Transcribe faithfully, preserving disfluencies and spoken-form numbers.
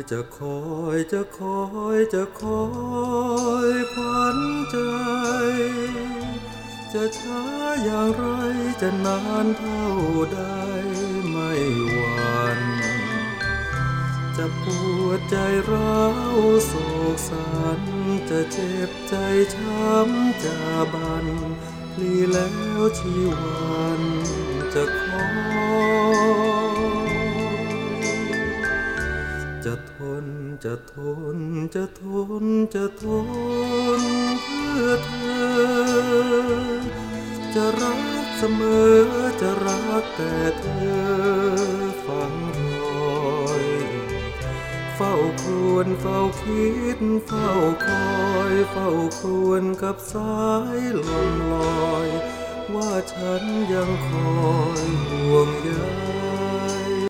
จะคอยจะคอยจะคอยขวัญใจจะช้าอย่างไรจะนานเท่าใดไม่หวั่นจะปวดใจร้าวโศกสันจะเจ็บใจช้ำจะบันพลีแล้วชีวันจะคอยจะทนจะทนจะทนจะทนเพื่อเธอจะรักเสมอจะรักแต่เธอฝังรอยเฝ้าครวญเฝ้าคิดเฝ้าคอยเฝ้าครวญกับสายลมลอยว่าฉันยังคอยห่วงใย